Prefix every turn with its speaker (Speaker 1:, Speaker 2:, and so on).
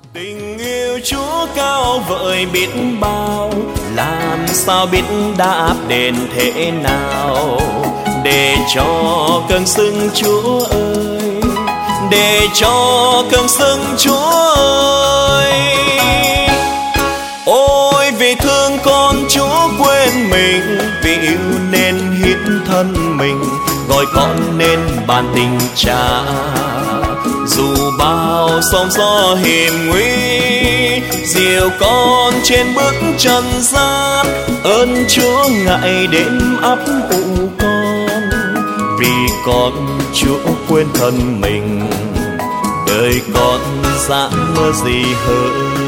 Speaker 1: Tình yêu Chúa cao vời biết bao, làm sao biết đáp đền thế nào, để cho cơn sưng Chúa ơi, để cho cơn sưng Chúa ơi. Ôi vì thương con Chúa quên mình, vì yêu nên hiến thân mình, gọi con nên ban tình cha. Dù bao sóng gió hiểm nguy, dìu con trên bước trần gian, ơn Chúa ngại đêm ấp ủ con, vì con Chúa quên thân mình, đời con dã gì hơn.